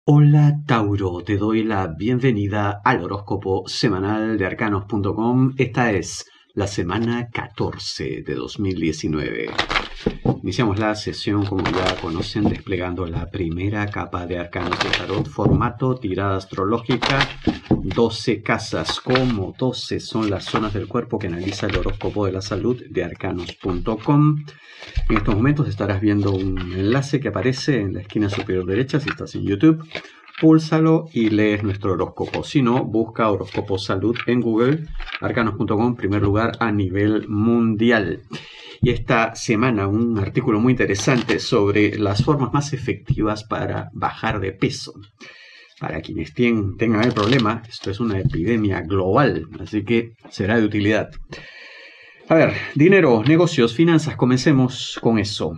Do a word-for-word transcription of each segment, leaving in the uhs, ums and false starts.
Hola Tauro, te doy la bienvenida al horóscopo semanal de arcanos punto com. Esta es la semana catorce de dos mil diecinueve. Iniciamos la sesión, como ya conocen, desplegando la primera capa de arcanos de tarot, formato tirada astrológica, doce casas, como doce son las zonas del cuerpo que analiza el horóscopo de la salud de arcanos punto com. En estos momentos estarás viendo un enlace que aparece en la esquina superior derecha si estás en YouTube. Púlsalo y lees nuestro horóscopo. Si no, busca horóscopo salud en Google, arcanos punto com, primer lugar a nivel mundial. Y esta semana un artículo muy interesante sobre las formas más efectivas para bajar de peso. Para quienes tienen, tengan el problema, esto es una epidemia global, así que será de utilidad. A ver, dinero, negocios, finanzas, comencemos con eso.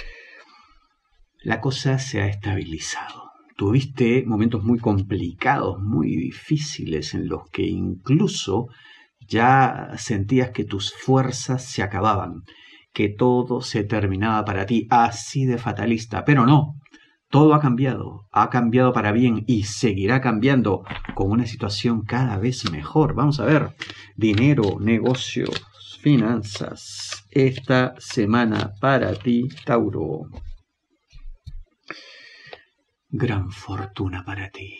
La cosa se ha estabilizado. Tuviste momentos muy complicados, muy difíciles, en los que incluso ya sentías que tus fuerzas se acababan, que todo se terminaba para ti, así de fatalista. Pero no, todo ha cambiado, ha cambiado para bien y seguirá cambiando con una situación cada vez mejor. Vamos a ver, dinero, negocios, finanzas, esta semana para ti, Tauro. Gran fortuna para ti.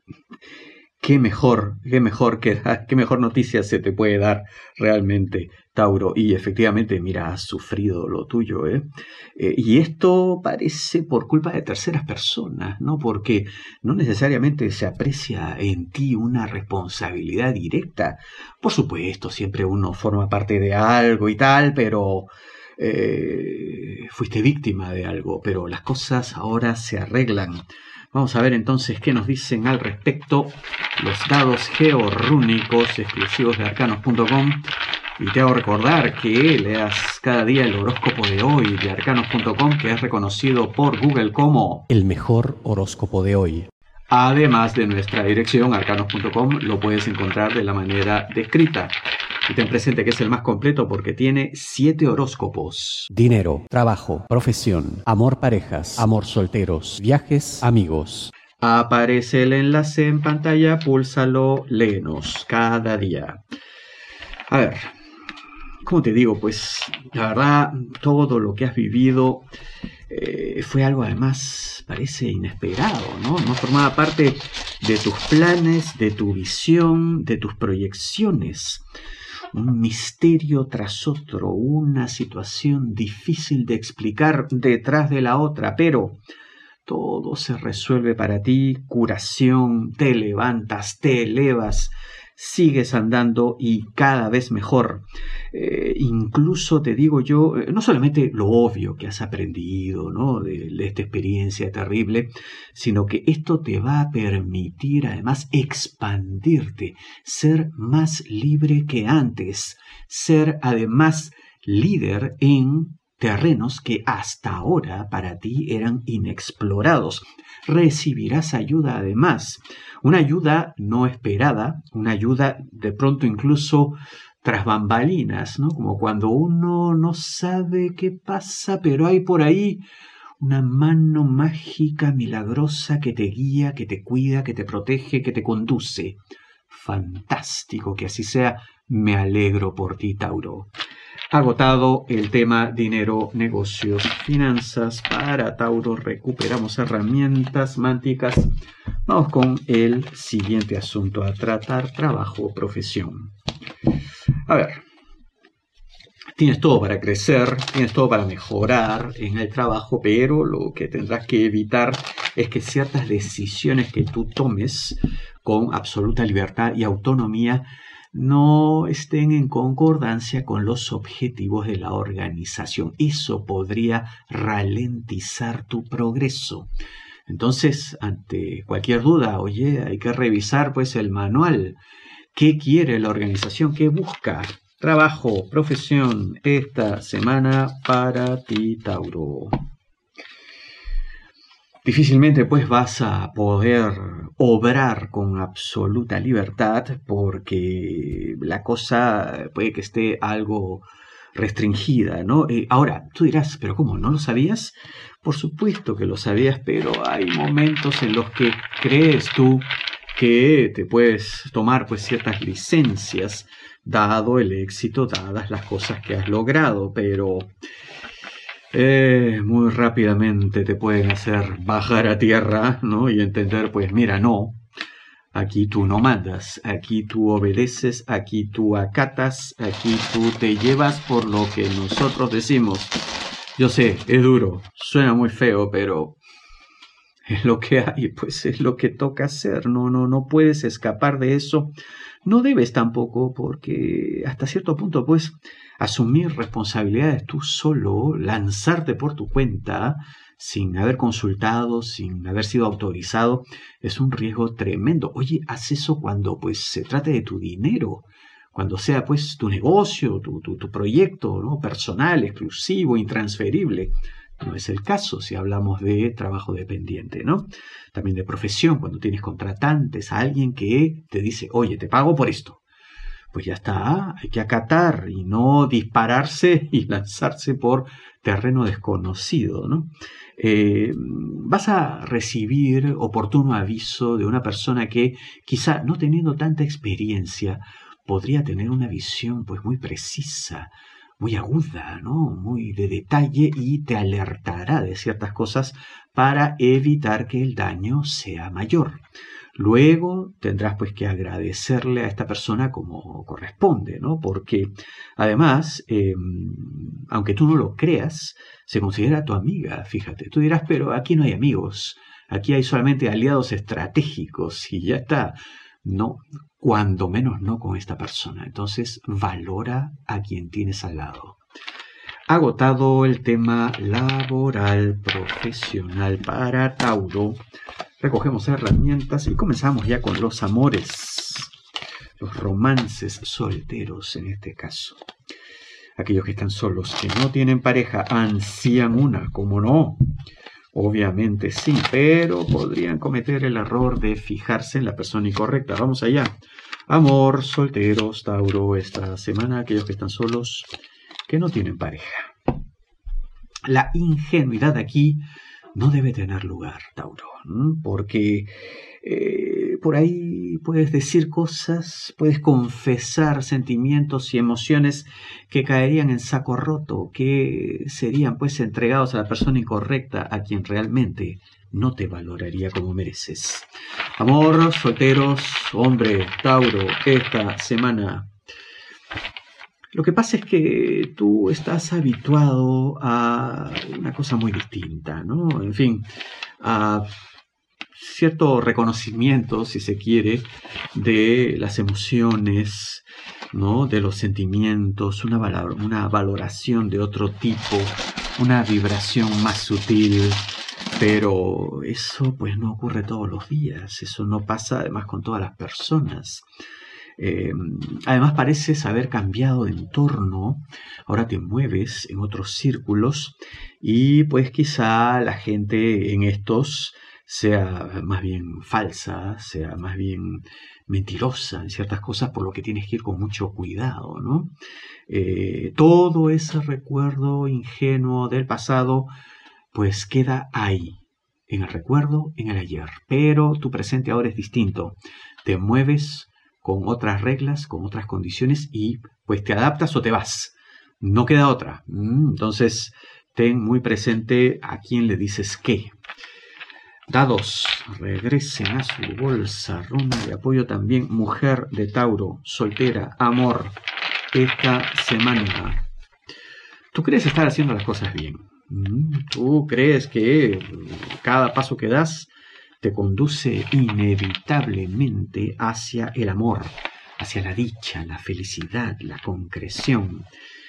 Qué mejor, qué mejor, qué, qué mejor noticia se te puede dar realmente, Tauro. Y efectivamente, mira, has sufrido lo tuyo, ¿eh? Eh, y esto parece por culpa de terceras personas, ¿no? Porque no necesariamente se aprecia en ti una responsabilidad directa. Por supuesto, siempre uno forma parte de algo y tal, pero... Eh, fuiste víctima de algo, pero las cosas ahora se arreglan. Vamos a ver entonces qué nos dicen al respecto los dados georrúnicos exclusivos de arcanos punto com. Y te hago recordar que leas cada día el horóscopo de hoy de arcanos punto com, que es reconocido por Google como el mejor horóscopo de hoy. Además de nuestra dirección arcanos punto com, lo puedes encontrar de la manera descrita. Y ten presente que es el más completo porque tiene siete horóscopos. Dinero, trabajo, profesión, amor, parejas, amor, solteros, viajes, amigos. Aparece el enlace en pantalla, púlsalo, léenos cada día. A ver, ¿cómo te digo? Pues la verdad, todo lo que has vivido eh, fue algo además, parece inesperado, ¿no? No formaba parte de tus planes, de tu visión, de tus proyecciones. Un misterio tras otro, una situación difícil de explicar detrás de la otra, pero todo se resuelve para ti, curación, te levantas, te elevas, sigues andando y cada vez mejor. Eh, incluso te digo yo, no solamente lo obvio que has aprendido, ¿no? de, de esta experiencia terrible, sino que esto te va a permitir además expandirte, ser más libre que antes, ser además líder en terrenos que hasta ahora para ti eran inexplorados. Recibirás ayuda además, una ayuda no esperada, una ayuda de pronto incluso tras bambalinas, ¿no? Como cuando uno no sabe qué pasa, pero hay por ahí una mano mágica, milagrosa que te guía, que te cuida, que te protege, que te conduce. Fantástico que así sea, me alegro por ti, Tauro. Agotado el tema dinero, negocios, finanzas para Tauro, recuperamos herramientas mánticas. Vamos con el siguiente asunto a tratar, trabajo, profesión. A ver, tienes todo para crecer, tienes todo para mejorar en el trabajo, pero lo que tendrás que evitar es que ciertas decisiones que tú tomes con absoluta libertad y autonomía no estén en concordancia con los objetivos de la organización. Eso podría ralentizar tu progreso. Entonces, ante cualquier duda, oye, hay que revisar pues el manual. ¿Qué quiere la organización? ¿Qué busca? Trabajo, profesión, esta semana para ti, Tauro. Difícilmente pues vas a poder obrar con absoluta libertad porque la cosa puede que esté algo restringida, ¿no? Eh, ahora, tú dirás, ¿pero cómo? ¿No lo sabías? Por supuesto que lo sabías, pero hay momentos en los que crees tú que te puedes tomar pues ciertas licencias dado el éxito, dadas las cosas que has logrado, pero eh, muy rápidamente te pueden hacer bajar a tierra, ¿no? Y entender, pues mira, no, aquí tú no mandas, aquí tú obedeces, aquí tú acatas, aquí tú te llevas por lo que nosotros decimos. Yo sé, es duro, suena muy feo, pero es lo que hay, pues es lo que toca hacer, no, no, no puedes escapar de eso, no debes tampoco, porque hasta cierto punto, pues, asumir responsabilidades tú solo, lanzarte por tu cuenta, sin haber consultado, sin haber sido autorizado, es un riesgo tremendo. Oye, haz eso cuando, pues, se trate de tu dinero, cuando sea, pues, tu negocio, tu, tu, tu proyecto, ¿no? Personal, exclusivo, intransferible. No es el caso si hablamos de trabajo dependiente, ¿no? También de profesión, cuando tienes contratantes, a alguien que te dice, oye, te pago por esto. Pues ya está, hay que acatar y no dispararse y lanzarse por terreno desconocido, ¿no? Eh, vas a recibir oportuno aviso de una persona que quizá no teniendo tanta experiencia podría tener una visión pues muy precisa, muy aguda, ¿no? Muy de detalle y te alertará de ciertas cosas para evitar que el daño sea mayor. Luego tendrás pues que agradecerle a esta persona como corresponde, ¿no? Porque además, eh, aunque tú no lo creas, se considera tu amiga, fíjate. Tú dirás, pero aquí no hay amigos, aquí hay solamente aliados estratégicos y ya está. No, cuando menos no con esta persona. Entonces, valora a quien tienes al lado. Agotado el tema laboral, profesional para Tauro, recogemos herramientas y comenzamos ya con los amores, los romances solteros en este caso. Aquellos que están solos, que no tienen pareja, ansían una, ¿cómo no? Obviamente sí, pero podrían cometer el error de fijarse en la persona incorrecta. Vamos allá. Amor, solteros, Tauro, esta semana, aquellos que están solos, que no tienen pareja. La ingenuidad aquí no debe tener lugar, Tauro, porque eh, por ahí puedes decir cosas, puedes confesar sentimientos y emociones que caerían en saco roto, que serían pues entregados a la persona incorrecta, a quien realmente no te valoraría como mereces. Amor, solteros, hombre, Tauro, esta semana. Lo que pasa es que tú estás habituado a una cosa muy distinta, ¿no? En fin, a cierto reconocimiento, si se quiere, de las emociones, ¿no? De los sentimientos, una, valor, una valoración de otro tipo, una vibración más sutil, pero eso pues no ocurre todos los días, eso no pasa además con todas las personas. Eh, además pareces haber cambiado de entorno, ahora te mueves en otros círculos y pues quizá la gente en estos sea más bien falsa, sea más bien mentirosa en ciertas cosas, por lo que tienes que ir con mucho cuidado, ¿no? Eh, todo ese recuerdo ingenuo del pasado pues queda ahí, en el recuerdo, en el ayer, pero tu presente ahora es distinto, te mueves con otras reglas, con otras condiciones y pues te adaptas o te vas. No queda otra. Entonces, ten muy presente a quién le dices qué. Dados, regresen a su bolsa. Runa de apoyo también. Mujer de Tauro, soltera, amor, esta semana. ¿Tú crees estar haciendo las cosas bien? ¿Tú crees que cada paso que das te conduce inevitablemente hacia el amor, hacia la dicha, la felicidad, la concreción?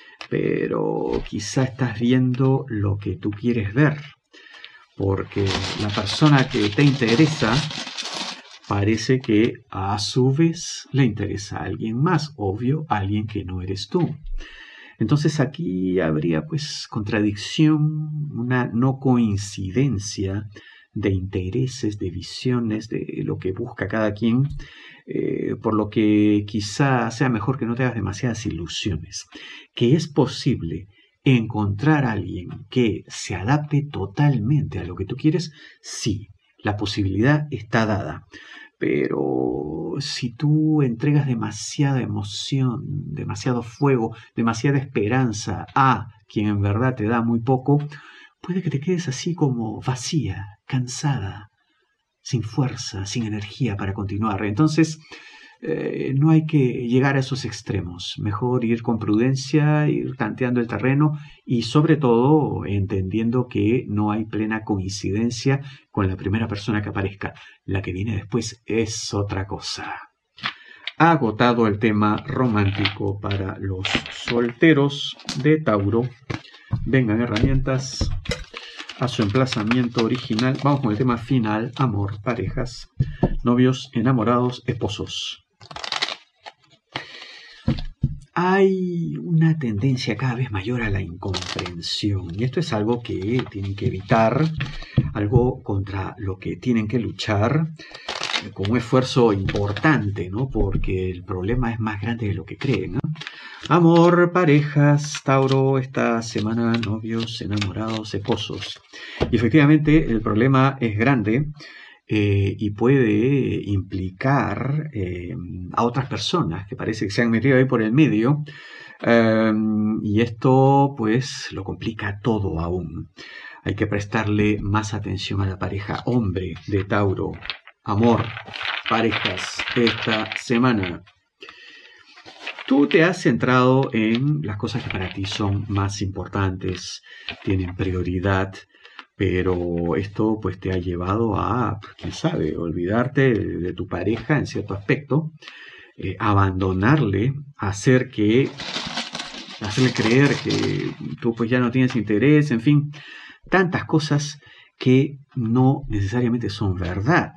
Pero quizá estás viendo lo que tú quieres ver, porque la persona que te interesa parece que a su vez le interesa a alguien más, obvio, alguien que no eres tú. Entonces aquí habría pues contradicción, una no coincidencia de intereses, de visiones, de lo que busca cada quien, eh, por lo que quizá sea mejor que no te hagas demasiadas ilusiones. Que es posible encontrar a alguien que se adapte totalmente a lo que tú quieres, sí, la posibilidad está dada. Pero si tú entregas demasiada emoción, demasiado fuego, demasiada esperanza a quien en verdad te da muy poco, puede que te quedes así como vacía, cansada, sin fuerza, sin energía para continuar. Entonces, eh, no hay que llegar a esos extremos. Mejor ir con prudencia, ir tanteando el terreno y sobre todo entendiendo que no hay plena coincidencia con la primera persona que aparezca. La que viene después es otra cosa. Agotado el tema romántico para los solteros de Tauro. Vengan herramientas a su emplazamiento original. Vamos con el tema final: amor, parejas, novios, enamorados, esposos. Hay una tendencia cada vez mayor a la incomprensión y esto es algo que tienen que evitar, algo contra lo que tienen que luchar con un esfuerzo importante, ¿no? Porque el problema es más grande de lo que creen, ¿no? Amor, parejas, Tauro, esta semana, novios, enamorados, esposos. Y efectivamente el problema es grande eh, y puede implicar eh, a otras personas que parece que se han metido ahí por el medio. Eh, y esto pues lo complica todo aún. Hay que prestarle más atención a la pareja. Hombre de Tauro, amor, parejas, esta semana. Tú te has centrado en las cosas que para ti son más importantes, tienen prioridad, pero esto pues te ha llevado a, quién sabe, olvidarte de, de tu pareja en cierto aspecto, eh, abandonarle, hacer que, hacerle creer que tú pues ya no tienes interés, en fin, tantas cosas que no necesariamente son verdad.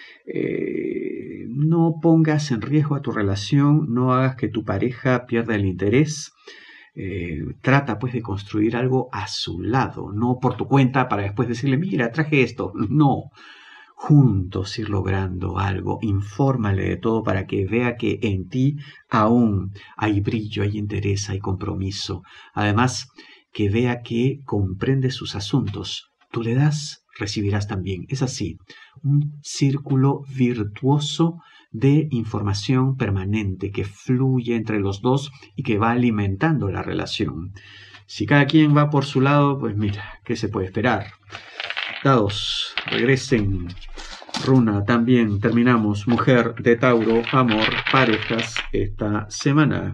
Eh, no pongas en riesgo a tu relación, no hagas que tu pareja pierda el interés. Eh, trata pues de construir algo a su lado, no por tu cuenta para después decirle, mira, traje esto. No, juntos ir logrando algo. Infórmale de todo para que vea que en ti aún hay brillo, hay interés, hay compromiso. Además, que vea que comprende sus asuntos. Tú le das, recibirás también. Es así, un círculo virtuoso de información permanente que fluye entre los dos y que va alimentando la relación. Si cada quien va por su lado, pues mira, ¿qué se puede esperar? Dados, regresen. Runa, también terminamos. Mujer de Tauro, amor, parejas, esta semana.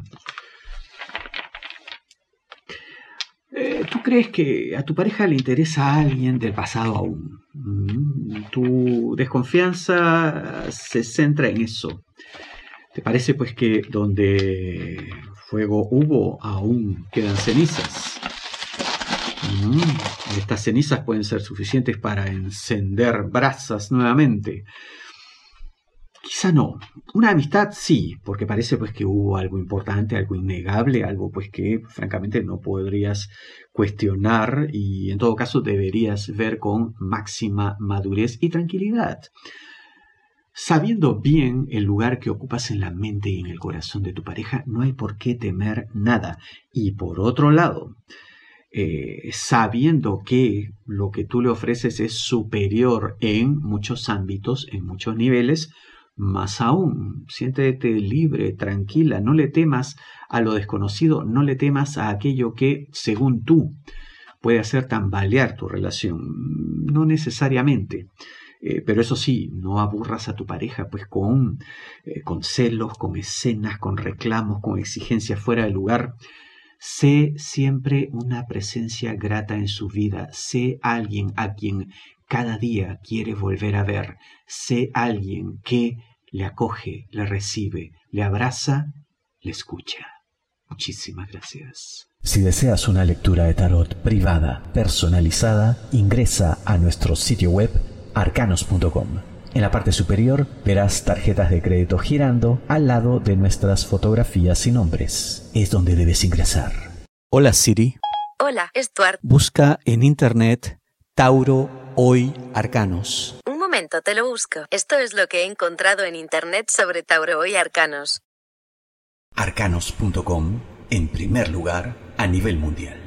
¿Tú crees que a tu pareja le interesa a alguien del pasado aún? Tu desconfianza se centra en eso. ¿Te parece pues que donde fuego hubo aún quedan cenizas? Estas cenizas pueden ser suficientes para encender brasas nuevamente. Quizá no. Una amistad sí, porque parece pues que hubo algo importante, algo innegable, algo pues que francamente no podrías cuestionar y en todo caso deberías ver con máxima madurez y tranquilidad. Sabiendo bien el lugar que ocupas en la mente y en el corazón de tu pareja, no hay por qué temer nada. Y por otro lado, eh, sabiendo que lo que tú le ofreces es superior en muchos ámbitos, en muchos niveles, más aún, siéntete libre, tranquila, no le temas a lo desconocido, no le temas a aquello que, según tú, puede hacer tambalear tu relación. No necesariamente, eh, pero eso sí, no aburras a tu pareja pues con, eh, con celos, con escenas, con reclamos, con exigencias fuera de lugar. Sé siempre una presencia grata en su vida, sé alguien a quien cada día quiere volver a ver. Sé alguien que le acoge, le recibe, le abraza, le escucha. Muchísimas gracias. Si deseas una lectura de tarot privada, personalizada, ingresa a nuestro sitio web arcanos punto com. En la parte superior verás tarjetas de crédito girando al lado de nuestras fotografías y nombres. Es donde debes ingresar. Hola Siri. Hola, Stuart. Busca en internet Tauro Hoy Arcanos. Un momento, te lo busco. Esto es lo que he encontrado en internet sobre Tauro y arcanos. arcanos punto com, en primer lugar a nivel mundial.